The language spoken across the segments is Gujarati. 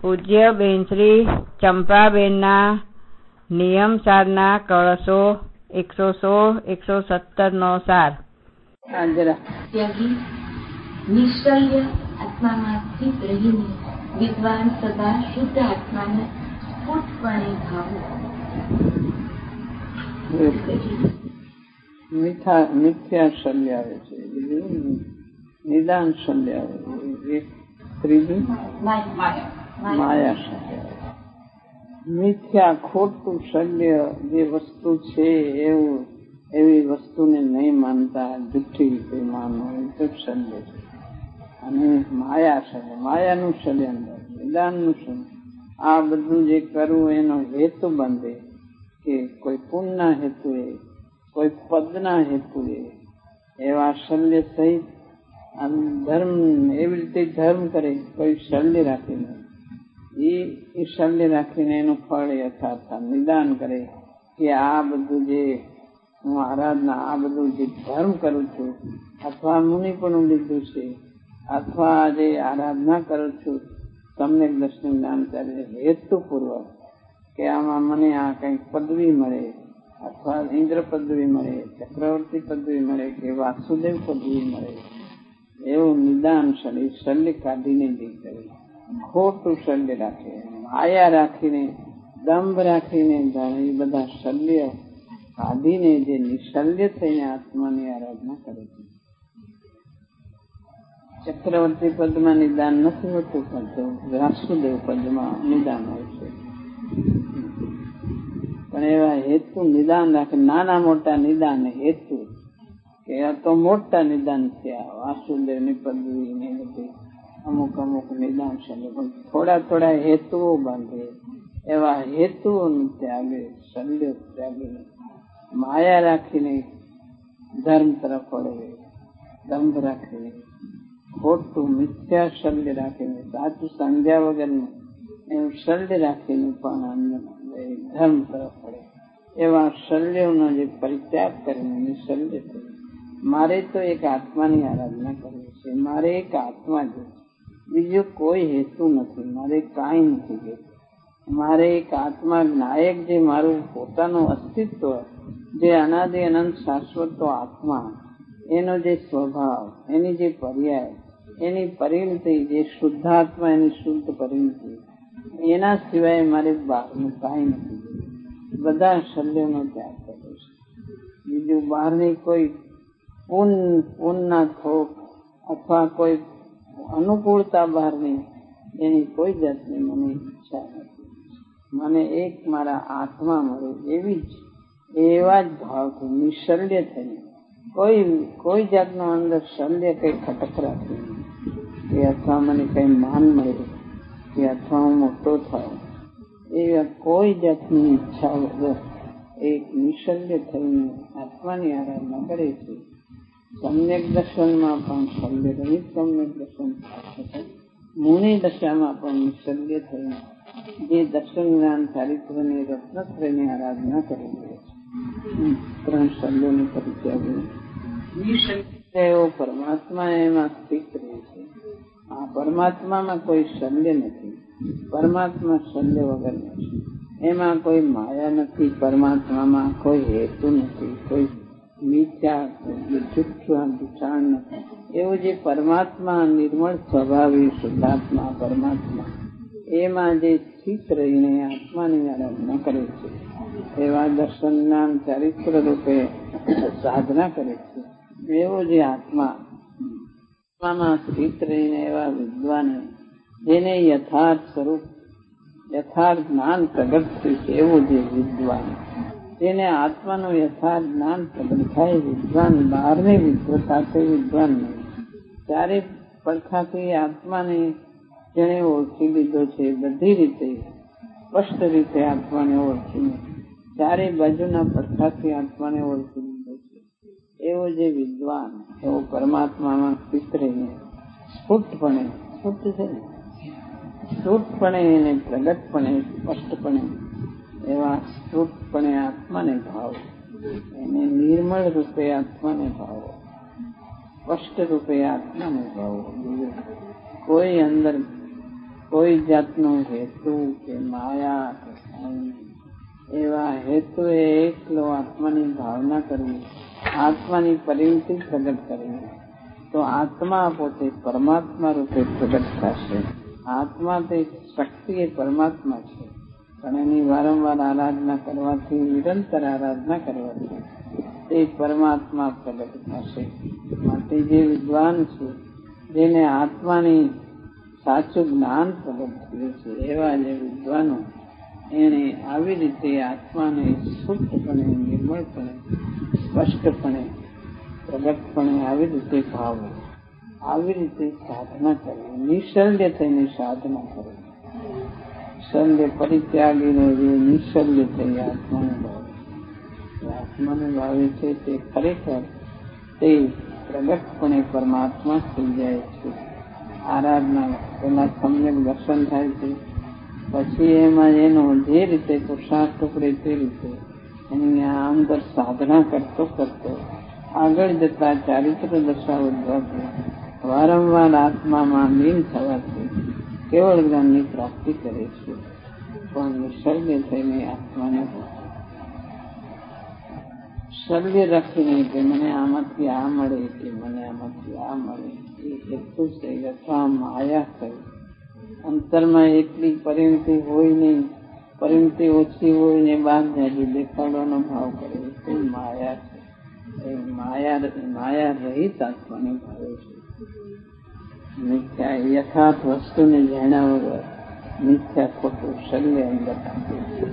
પૂજ્ય બેન શ્રી ચંપાબેનના નિયમસારના કળશો 116-117 નો સાર. ત્યાગી નિશ્ચલ્ય આત્મામાં સ્થિત રહીને વિદ્વાન સદા શુદ્ધ આત્માને સ્ફુટપણે ભાવો. મિથ્યા શલ્ય આવે છે, નિદાન શલ્ય આવે છે, ત્રીજું માયા શલ્ય. મિથ્યા ખોટું શલ્ય જે વસ્તુ છે એવી વસ્તુને નહીં માનતા, જુઠ્ઠી રીતે માનો એ તો શલ્ય છે. અને માયા શલ્ય, માયાનું ષડયંત્ર, નિદાનનું ષડયંત્ર. આ બધું જે કરવું એનો હેતુ બંધે કે કોઈ પુણ્યના હેતુએ, કોઈ પદના હેતુએ, એવા શલ્ય સહિત ધર્મ એવી રીતે ધર્મ કરે કોઈ શલ્ય રાખીને, એ શલ્ય રાખીને એનું ફળ યથાર્થ નિદાન કરે કે આ બધું જે હું આરાધના, આ બધું જે ધર્મ કરું છું, અથવા મુનિપણું લીધું છે, અથવા જે આરાધના કરું છું તમને દર્શન જ્ઞાન ચાલે હેતુપૂર્વક કે આમાં મને આ કંઈક પદવી મળે, અથવા ઇન્દ્ર પદવી મળે, ચક્રવર્તી પદવી મળે કે વાસુદેવ પદવી મળે, એવું નિદાન શલ્ય કાઢીને જે કરે, ખોટું શલ્ય રાખે, માયા રાખીને, દંભ રાખીને, એ બધા શલ્ય કાઢીને જે નિશલ્ય થઈને આત્માની આરાધના કરે છે. ચક્રવર્તી પદમાં નિદાન નથી હોતું, પણ વાસુદેવ પદમાં નિદાન હોય છે. પણ એવા હેતુ નિદાન રાખે, નાના મોટા નિદાન હેતુ કે આ તો મોટા નિદાન થયા, વાસુદેવની પદવી ને બધી અમુક અમુક નિદાન છે, પણ થોડા થોડા હેતુઓ બાંધે, એવા હેતુઓનું ત્યાગે, શલ્ય ત્યાગે, માયા રાખીને ધર્મ તરફ વળે, દંભ રાખીને, ખોટું મિથ્યા શલ્ય રાખીને, સાચું સમજ્યા વગરનું એવું શલ્ય રાખીને પણ ધર્મ તરફ વળે, એવા શલ્યોનો જે પરિત્યાગ કરીને નિશલ્ય થયું. મારે તો એક આત્માની આરાધના કરવી છે, મારે એક આત્મા છે, બીજો કોઈ હેતુ નથી, મારે કાંઈ નથી કહેતું. મારે એક આત્મા નાયક જે મારું પોતાનું અસ્તિત્વ, જે અનાદિ અનંત શાશ્વત આત્મા, એનો જે સ્વભાવ, એની જે પર્યાય, એની પરિણતિ, જે શુદ્ધાત્મા એની શુદ્ધ પરિણતિ, એના સિવાય મારે બહારનું કાંઈ નથી. બધા શલ્યોનો ત્યાગ કર્યો છે. બીજું બહારની કોઈ પૂનના થોક અથવા કોઈ અનુકૂળતા બહારની, એની કોઈ જાતની મને ઈચ્છા નથી. મને એક મારા આત્મા મળે એવા જ ભાવથી નિશલ્ય થઈને, કોઈ જાતનો અંદર શલ્ય કઈ ખટક રાખી કે અથવા મને કઈ માન મળે કે અથવા હું મોટો થાઉં, એવા કોઈ જાતની ઈચ્છા વગર એક નિશલ્ય થઈને આત્માની આરાધના કરે છે. સમ્યક દર્શનમાં પણ શલ્ય રહિત સમ્યક દર્શન, મુનિ દશામાં પણ નિશલ્ય થઈને જે દર્શન જ્ઞાન ચારિત્રની રત્નત્રયની આરાધના કરી છે. 3 શલ્યોની પરિત્યાગ એવો પરમાત્મા એમાં સ્થિત રહે છે. આ પરમાત્મામાં કોઈ શલ્ય નથી, પરમાત્મા શલ્ય વગર નથી, એમાં કોઈ માયા નથી, પરમાત્મામાં કોઈ હેતુ નથી, કોઈ મિથ્યા દુષાણ નથી. એવું જે પરમાત્મા નિર્મળ સ્વભાવી શુદ્ધાત્મા પરમાત્મા, એમાં જે સ્થિત રહીને આત્માની આરાધના કરે છે, એવા દર્શન જ્ઞાન ચારિત્ર રૂપે સાધના કરે છે, એવો જે આત્મામાં સ્થિત રહીને એવા વિદ્વાને, જેને યથાર્થ સ્વરૂપ યથાર્થ જ્ઞાન પ્રગટ થયું છે, એવું જે વિદ્વાન, જેને આત્માનું યથાર્થ જ્ઞાન પ્રગટ થાય, વિદ્વાન બહારની વિદ્વતાથી વિદ્વાન નહીં, ચારે પડખાથી આત્માને જેને ઓળખી લીધો છે, બધી રીતે સ્પષ્ટ રીતે આત્માને ઓળખીને ચારે બાજુના પડખાથી આત્માને ઓળખી લીધો છે, એવો જે વિદ્વાન, એવો પરમાત્મામાં સ્થિત રહીને સ્ફુટપણે, સ્ફુટ છે ને, સ્ફુટપણે એને પ્રગટપણે સ્પષ્ટપણે એવા સ્ફુટપણે આત્માને ભાવ, એને નિર્મળ રૂપે આત્માને ભાવો, સ્પષ્ટ રૂપે આત્માને ભાવો. કોઈ અંદર કોઈ જાતનો હેતુ કે માયા કે એવા હેતુ એકલો આત્માની ભાવના કરવી, આત્માની પરિણતિ પ્રગટ કરવી, તો આત્મા પોતે પરમાત્મા રૂપે પ્રગટ થશે. આત્મા તે શક્તિ એ પરમાત્મા છે, પણ એની વારંવાર આરાધના કરવાથી, નિરંતર આરાધના કરવાથી તે પરમાત્મા પ્રગટ થશે. માટે જે વિદ્વાન છે, જેને આત્માની સાચું જ્ઞાન પ્રગટ થયું છે, એવા જે વિદ્વાનો એને આવી રીતે આત્માને શુદ્ધપણે, નિર્મળપણે, સ્પષ્ટપણે, પ્રગટપણે આવી રીતે ભાવવું, આવી રીતે સાધના કરવી, નિઃશલ્ય થઈને સાધના કરવી. શલ્ય પરિત્યાગીને જે નિઃશલ્ય થઈ આત્માને ભાવે છે તે ખરેખર તે પ્રગટપણે પરમાત્મા થઈ જાય છે. આરાધના પેલા સમ્યક દર્શન થાય છે, પછી એમાં એનો જે રીતે પુરુષાર્થ ઉપડે તે રીતે એની અંદર સાધના કરતો આગળ જતા ચારિત્ર દશા વધવાથી, વારંવાર આત્મામાં લીન થવાથી કેવળ જ્ઞાનની પ્રાપ્તિ કરે છે. પણ નિસર્ગ થઈને આત્માને શલ્ય રાખીને કે મને આમાંથી આ મળે કે મને આમાંથી આ મળે એ હેતુ છે અથવા માયા થઈ. અંતરમાં એટલી પરિણતિ હોય નહીં, પરિણતિ ઓછી હોય ને બાદ જાજુ દેખાડવાનો ભાવ કરે તે માયા છે. એ માયા રહિત આત્માને ભાવે છે. મિથ્યા યથાર્થ વસ્તુને જાણ્યા વગર મિથ્યા ખોટું શલ્ય અંદર આપે છે.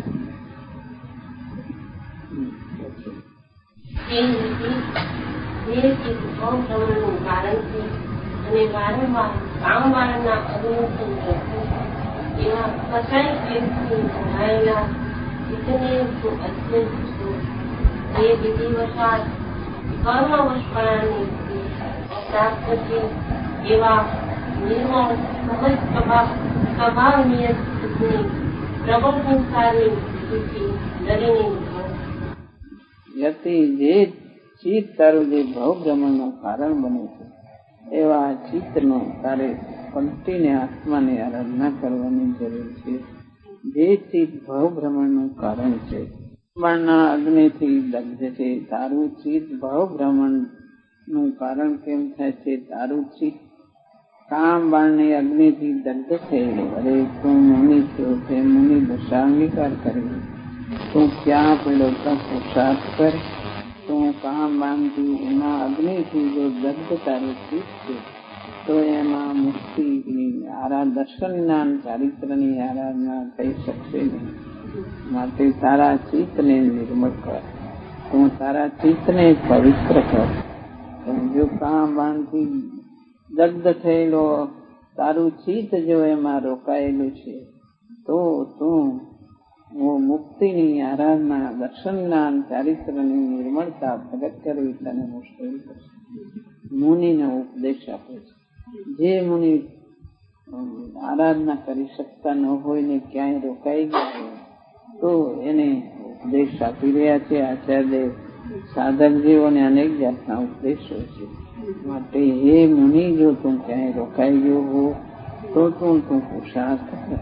અને વારંવાર કામવાળાના અનુમોદન કરતા એવા કસાય વ્યક્તિ ભણાયેલા ઇતને અત્યંત જે વિધિવશાત કર્મવશપણાની પ્રાપ્ત છે એવા નિર્મળ સહજ સ્વભાવનીય પ્રબળ સંસ્કારની સ્થિતિ ડરીને યતિ જે ચિત્ત તારું જે ભવભ્રમણનું કારણ બને છે એવા ચિત્તનો તારે કંટીને આત્માની આરાધના કરવાની જરૂર છે. જે ચિત્ત ભવભ્રમણનું કારણ છે, બાણના અગ્નિથી દગ્ધ છે, તારું ચિત્ત ભવભ્રમણનું કારણ કેમ થાય છે? તારું ચિત્ત કામ બાણની અગ્નિથી દગ્ધ થયેલું. અરે તું મુનિ થયો છે, મુનિ દશા અંગીકાર કરી, તું ક્યાં પેલો પુરુષાર્થ કર, તું કામ બાંધથી એના અગ્નિથી જો દગ્ધ તારું ચિત્ત છે તો એમાં મુક્તિની દર્શન જ્ઞાન ચારિત્રની આરાધના થઈ શકશે નહીં. માટે તારા ચિત્તને નિર્મળ કર, તું તારા ચિત્તને પવિત્ર કર. જો કામ બાંધથી દગ્ધ થયેલો તારું ચિત્ત જો એમાં રોકાયેલું છે તો તું મુક્તિની આરાધના, દર્શન જ્ઞાન ચારિત્રની નિર્મળતા પ્રગટ કરવી તને મુશ્કેલ થશે. મુનિને ઉપદેશ આપે છે. જે મુનિ આરાધના કરી શકતા ન હોય ને ક્યાંય રોકાઈ ગયા હોય તો એને ઉપદેશ આપી રહ્યા છે આચાર્યદેવ. સાધકજીઓને અનેક જાતના ઉપદેશો છે. માટે હે મુનિ, જો તું ક્યાંય રોકાઈ ગયો હો તો તું પુરુષાર્થ કર.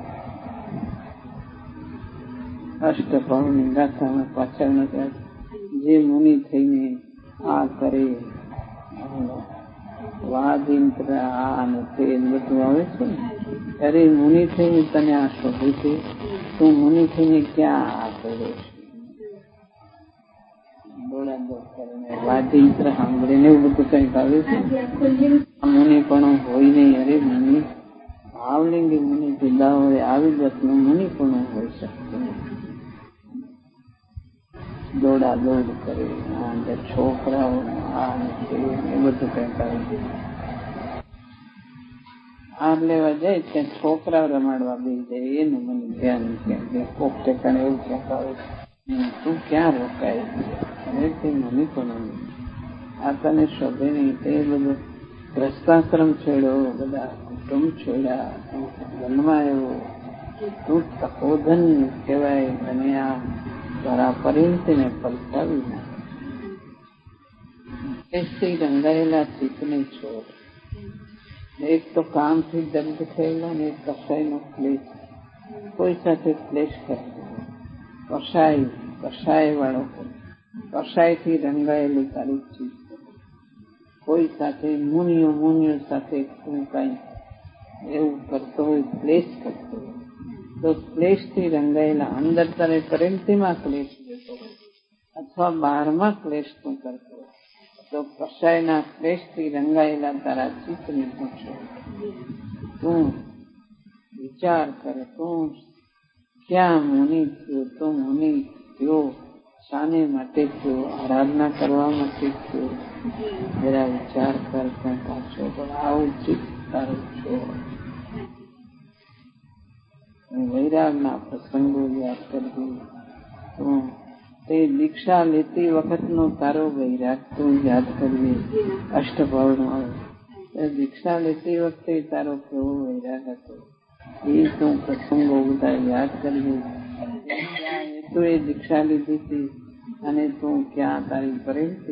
અષ્ટપહુની ગાથામાં પાછળ નથી જે મુનિ થઈને આ કરે, વાદિંત્ર આ અને તે બધું આવે છે ને, ત્યારે મુનિ થઈને તને આ શોધે છે. તું મુનિ થઈને ક્યાં આ કરે છે? દોડાદોડ કરીને વાદિંત્ર સાંભળીને એવું બધું કંઈક આવે છે. મુનિ પણ હોય નહીં. અરે મુનિ ભાવલિંગી મુનિ જુદા હોય, આવી જાતનું મુનિ પણ હોઈ શકતું નથી. દોડાદોડ કરે, છોકરાઓ એ બધું કઈક આવે. હાર લેવા જાય ત્યાં છોકરાઓ રમાડવા બે જાય, એનું મને ધ્યાન નથી. કોક ઠેકાણે એવું ક્યાંક આવે તું ક્યાં રોકાય? અરે તે મને પણ આ તને શોધે નહીં. તે બધું ગ્રસ્તાશ્રમ છોડ્યો, બધા કુટુંબ છોડ્યા, જન્મા એવો તું તપોધન કહેવાય. અને આ તારા પરિણતિને પલટાવી નાખે. રંગાયેલા ચિત્તને છોડ. એક તો કામથી દગ્ધ થયેલા ને એક કસાયનો ક્લેશ. કોઈ સાથે ક્લેશ કરતો કસાય વાળો કસાયથી રંગાયેલું તારું ચીજ. કોઈ સાથે મુનિયો સાથે તું કઈ એવું કરતો હોય, ક્લેશ કરતો હોય, તો ક્લેશથી રંગાયેલા અંદર તારે પરિણતિમાં ક્લેશ દેતો હોય અથવા બહારમાં ક્લેશ તું કરતો હોય, તો કસાયના ક્લેશથી રંગાયેલા તારા ચિત્તને પૂછો. તું વિચાર કરે, તું ક્યાં મુનિ થયો? તો મુનિ થયો શાને માટે થયો? આરાધના કરવા માટે થયો? જરા વિચાર કરતા પાછો પણ આવું ચિત્ત તારું છો. વૈરાગના પ્રસંગો યાદ કરજો. તો તે દીક્ષા લેતી વખતનો તારો વૈરાગ તું યાદ કરીએ. અષ્ટભાવનો દીક્ષા લેતી વખતે તારો કેવો વૈરાગ હતો એ તું પ્રસંગો બધા યાદ કરજે. તું એ દીક્ષા લીધી હતી અને તું ક્યાં તારી પરિણતિ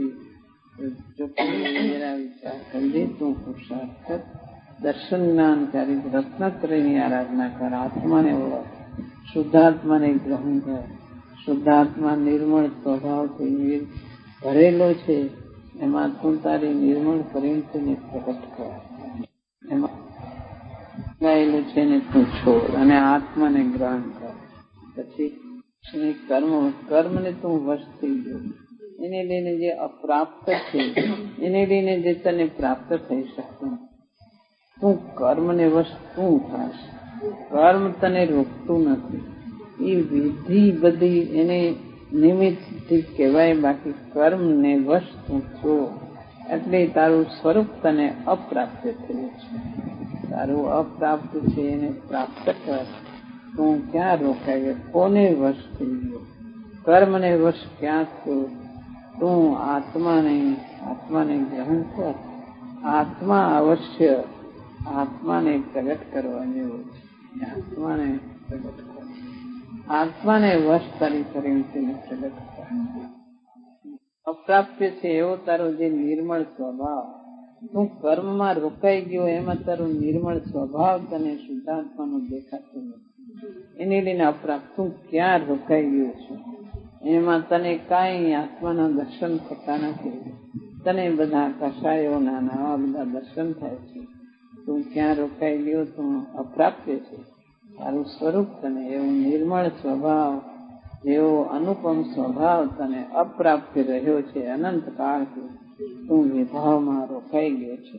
વિચાર કરજે. તું પુરુષાર્થ કર, દર્શન જ્ઞાનકારી રત્નત્રયની આરાધના કર, આત્માને ઓળખ, શુદ્ધાત્માને ગ્રહણ કર. શુદ્ધાત્મા નિર્મળ સ્વભાવથી ભરેલો છે, એમાં તું તારી નિર્મળ પરિણતિને પ્રગટ કર. એમાં ગાયેલું છે ને તું છોડ અને આત્માને ગ્રહણ કર. પછી કર્મને તું વશ થઈ ગયો. એને લઈને જે અપ્રાપ્ત છે, એને લઈને જે તને પ્રાપ્ત થઈ શકતું, તું કર્મને વશ તું થાશ. કર્મ તને રોકતું નથી. એ વિધિ બધી એને નિમિત્તથી કહેવાય, બાકી કર્મને વશ તું છો એટલે તારું સ્વરૂપ તને અપ્રાપ્ત થયું છે. તારું અપ્રાપ્ત છે એને પ્રાપ્ત કર. તું ક્યાં રોકાય ગયો? કોને વશ થઈ ગયો? કર્મને વશ ક્યાં થયો? તું આત્માને ગ્રહણ કર. આત્મા અવશ્ય આત્માને પ્રગટ કરવા જેવો છે. આત્માને પ્રગટ કર. આત્માને વશ તારી પરિણતિને પ્રગટ કર. અપ્રાપ્ય છે એવો તારો જે નિર્મળ સ્વભાવ, તું કર્મમાં રોકાઈ ગયો એમાં તારો નિર્મળ સ્વભાવ તને શુદ્ધાત્માનો દેખાતો નથી. એને લઈને અપ્રાપ્ત. તું ક્યાં રોકાઈ ગયો છે? એમાં તને કાંઈ આત્માના દર્શન થતા નથી. તને બધા કસાયોના નવા બધા દર્શન થાય છે. તું ક્યાં રોકાઈ ગયો? તું અપ્રાપ્ય છે. તારું સ્વરૂપ તને એવું નિર્મળ સ્વભાવ, એવો અનુપમ સ્વભાવ તને અપ્રાપ્ય રહ્યો છે અનંત કાળથી. તું વિભાવમાં રોકાઈ ગયો છે.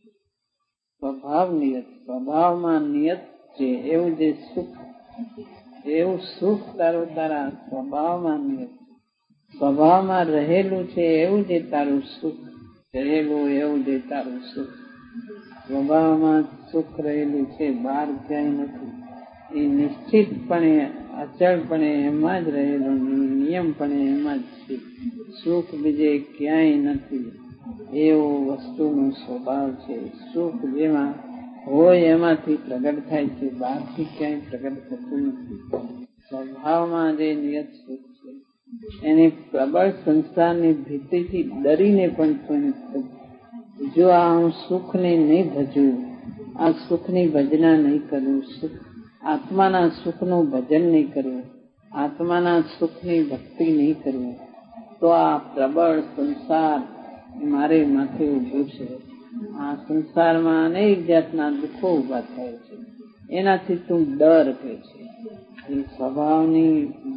સ્વભાવમાં નિયત છે એવું જે સુખ, એવું સુખ તારા સ્વભાવમાં નિયત, સ્વભાવમાં રહેલું છે એવું જે તારું સુખ રહેલું, એવું જે તારું સુખ સ્વભાવમાં સુખ રહેલું છે, બહાર ક્યાંય નથી. એ નિશ્ચિતપણે અચળપણે એમાં જ રહેલું, નિયમપણે એમાં જ છે. સુખ બીજે ક્યાંય નથી. એવો વસ્તુનો સ્વભાવ છે. સુખ જેમાં હોય એમાંથી પ્રગટ થાય છે, બહારથી ક્યાંય પ્રગટ થતું નથી. સ્વભાવમાં જે નિયત સુખ છે એની પ્રબળ સંસારની ભીતિથી ડરીને પણ જો આ હું સુખને નહીં ભજવું, આ સુખની ભજના નહીં કરવું, આત્માના સુખનું ભજન નહીં કરવું, આત્માના સુખની ભક્તિ નહીં કરવું, તો આ પ્રબળ સંસાર મારે માથે ઉભું છે. આ સંસારમાં અનેક જાતના દુઃખો ઉભા થાય છે. એનાથી તું ડર કે છે. એ સ્વભાવની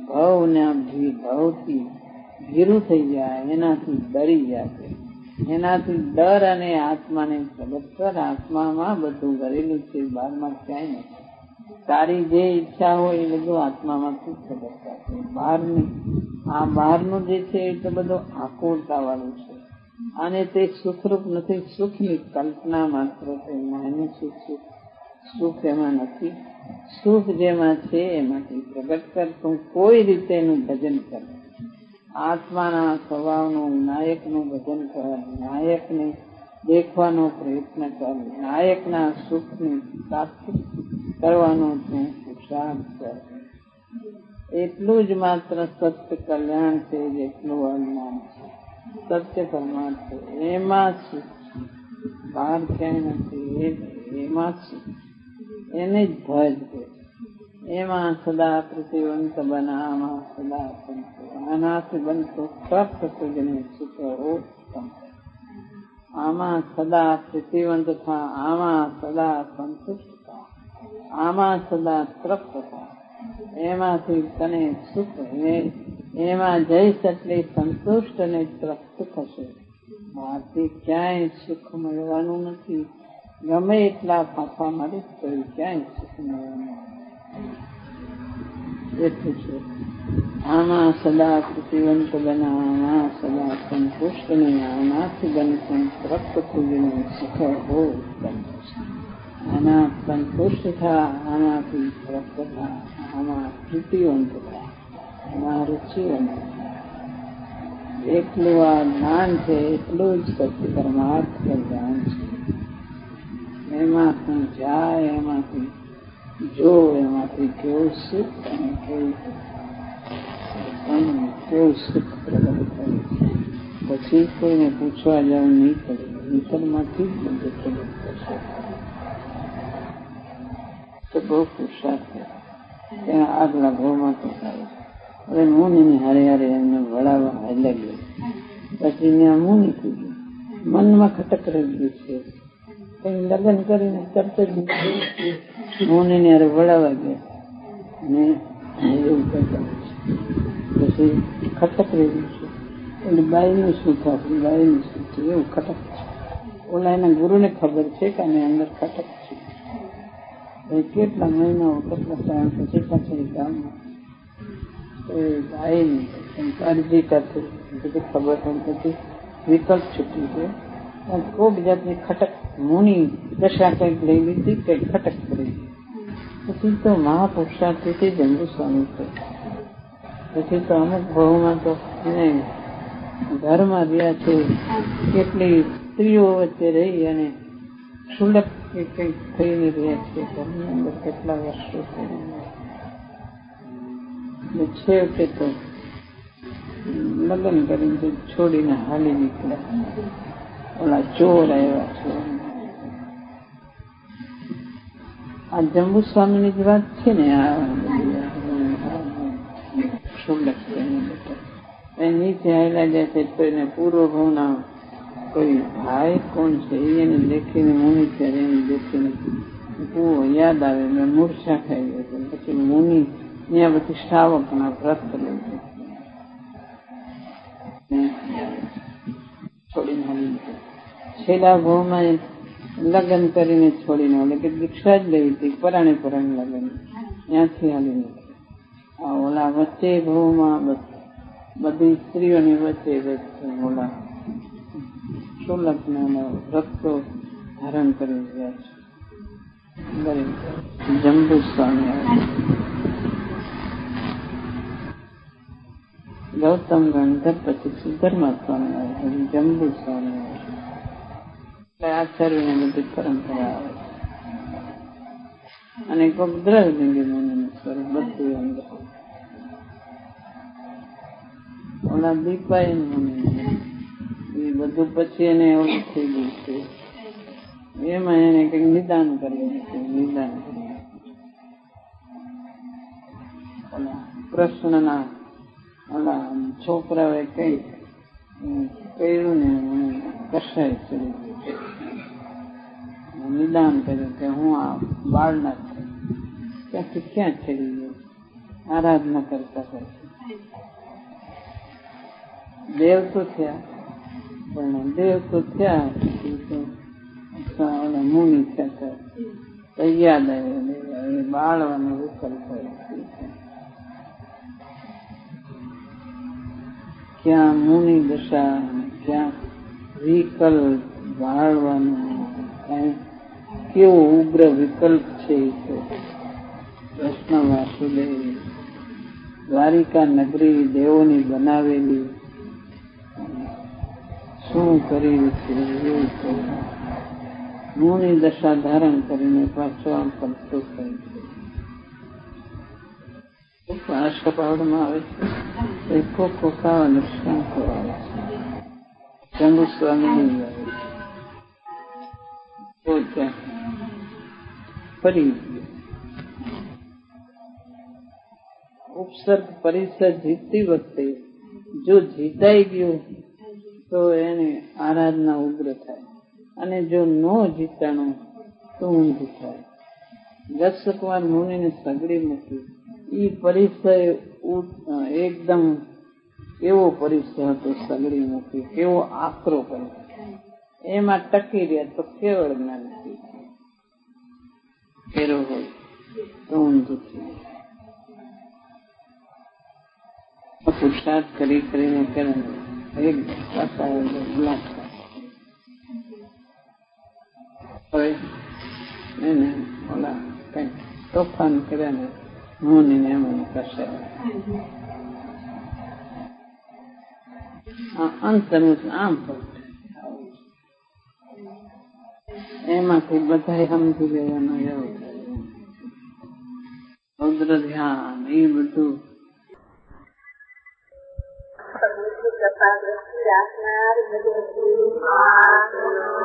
ભાવથી ભીરું થઈ જાય, એનાથી ડરી જાય. એનાથી ડર અને આત્માને પ્રગટ કર. આત્મામાં બધું ભરેલું છે, બહારમાં ક્યાંય નથી. તારી જે ઈચ્છા હોય એ બધું આત્મામાંથી પ્રગટ કરશે, બહાર નહીં. આ બહારનું જે છે એ તો બધું આકુરતા વાળું છે અને તે સુખરૂપ નથી. સુખની કલ્પના માત્ર છે. એનું સુખ એમાં નથી. સુખ જેમાં છે એમાંથી પ્રગટ કર. તું કોઈ રીતે એનું ભજન કર. આત્માના સ્વભાવનું, નાયકનું ભજન કર. નાયકને દેખવાનો પ્રયત્ન કર. નાયકના સુખની પ્રાપ્તિ કરવાનો તું પુરુષાર્થ કર. એટલું જ માત્ર સત્ય કલ્યાણ છે, જેટલું અજ્ઞાન છે. સત્ય પરમાર્થ છે, એમાં સુખ છે. બહાર ક્યાંય નથી. એમાં એને જ ભય છે. એમાં સદા પ્રતિવંત બનામાં સદા સંતો આનાથી બનતો પ્રાપ્ત સુજને સુખ ઉત્તમ. આમાં સદા પ્રતિવંત થા, આમાં સદા સંતુષ્ટ થા, આમાં સદા તૃપ્ત થા. એમાંથી તને સુખ, એમાં જઈશ એટલે સંતુષ્ટ અને તૃપ્ત થશે. બહારથી ક્યાંય સુખ મળવાનું નથી. ગમે એટલા ફાંફા મારી તો ક્યાંય સુખ મળવાનું એટલું છે. આમાં સદા પ્રતિવંત બના, આમાં સદા સંતુષ્ટ ને આનાથી બનતું તૃપ્ત થઈને સુખ હો. આના સંતુષ્ટ થા, આનાથી તૃપ્ત થા, આમાં પ્રીતિવંત થા, આમાં રુચિવંત. એટલું આ જ્ઞાન છે, એટલું જ સત્ય પરમાર્થ જ્ઞાન છે. એમાં તું જાય, એમાંથી જો, એમાંથી કેવું સુખ અને કેવું સુખ પ્રગટ થાય. પછી કોઈને પૂછવા જવું નહીં પડે. ભીતરમાંથી જ બધું પ્રગટ કરશે. તો બહુ પુરુષાર્થ ત્યાં આગલા ભાવમાં તો થાય. હવે મુનિની હારે હારે એમને વળાવવા હાલ્યા ગયા. પછી ત્યાં મુનિ કીધું, મનમાં ખટક રહી ગયું છે. કઈ લગ્ન કરીને તરત જ મુનિને હારે વળાવવા ગયા ને એવું કરતા પછી ખટક રહી ગયું છે. એટલે બાઈનું શું થશે, બાઈનું શું છે, એવું ખટક છે. ઓલા એના ગુરુને ખબર છે કે આને અંદર ખટક છે. કેટલા મહિનાઓ, કેટલા ટાઈમ પછી પાછળ ગામમાં અરજી કરતી બધી ખબર પડતી. વિકલ્પ છૂટી છે. ખૂબ જાતની ખટક મુનિ દશા કંઈક લઈ લીધી, કંઈક ખટક કરી. પછી તો મહાપુરુષાર્થથી જંબુ સ્વામી છે. પછી તો અમુક ભાવમાં તો એને ઘરમાં રહ્યા છે. કેટલી સ્ત્રીઓ વચ્ચે રહી અને સુલભ કંઈક થઈને રહ્યા છે. ઘરની અંદર કેટલા વર્ષો છેવટે તો લગ્ન કરીને છોડીને હાલી નીકળ્યા. ઓલા ચોર આવ્યા છે. આ જંબુ સ્વામીની જ વાત છે ને. આ સુલભ નીચે આવેલા જાય છે તો એને પૂર્વ ભાવના કોઈ ભાઈ કોણ છે એને દેખીને મુનિ ત્યારે એને દેખીને યાદ આવે. મૂર્છા ખાઈ ગયો. પછી મુનિ ત્યાં પછી શ્રાવકના વ્રત લઈ છોડીને હાલી નીકળે. છેલ્લા ભાવમાં લગ્ન કરીને છોડીને એટલે કે દીક્ષા જ લેવી હતી. પરાણે લગ્ન ત્યાંથી હાલી નીકળે. આ ઓલા વચ્ચે ભાવમાં બધી સ્ત્રીઓની વચ્ચે ઓલા સુલભના વ્રતો ધારણ કરી રહ્યા છે. જંબુ સ્વામી ગૌતમ ગણધર પછી સુધર્મા સ્વામી આવે. જંબુ સ્વામી આવે. આચાર્ય ને બધી પરંપરા આવે. અને કોઈક દ્રવ્યલિંગી મુનિનું સ્વરૂપ બધું અંદર. ઓલા દીપાયન મુનિ એ બધું પછી એને એવું થઈ ગયું છે. એમાં એને કઈક નિદાન કર્યું છે. નિદાન ઓલા કૃષ્ણના ઓલા છોકરાઓએ કઈ કર્યું ને કસાય ચડી ગયું. નિદાન કર્યું કે હું આ બાળના ત્યાંથી ક્યાં ચડી ગયો. આરાધના કરતા કરતા દેવ તો થયા. પણ દેવ તો થયા મુનિ થયા તો યાદ આવે બાળવાનો વિકલ્પ હોય. ક્યાં મુનિ દશા, ક્યાં વિકલ્પ બાળવાનો. કેવો ઉગ્ર વિકલ્પ છે. કૃષ્ણ વાસુદેવ દ્વારિકા નગરી દેવોની બનાવેલી શું કરી છે. મુનિ દશા ધારણ કરીને પાછો આમ પડતો થાય છે. અષ્ટપાવડમાં આવે છે. કોકાવા દર્શન આવે છે. જંબુ સ્વામી આવે છે. ફરી ગયો. ઉપસર્ગ પરિસર જીતતી વખતે જો જીતાઈ ગયો તો એને આરાધના ઉગ્ર થાય, અને જો ન જીતાણું તો ઊંધું થાય. દશકવાર મુનિને સગડી મૂકી. એ પરિસર એકદમ એવો પરિસર હતો. સગડી મૂકી કેવો આકરો પરિસર, એમાં ટકી રહ્યા તો કેવળ જ્ઞાન ફેરો હોય તો ઊંધું થયું. પુરુષાર્થ કરી કરીને કરે એક બ્લોક હવે એને ઓલા કઈ તોફાન કર્યા ને મુનિને એમ કરશે. અંતનું આમ એમાંથી બધા સમજી લેવાનું એવું થાય. રૌદ્ર ધ્યાન એ બધું Gracias.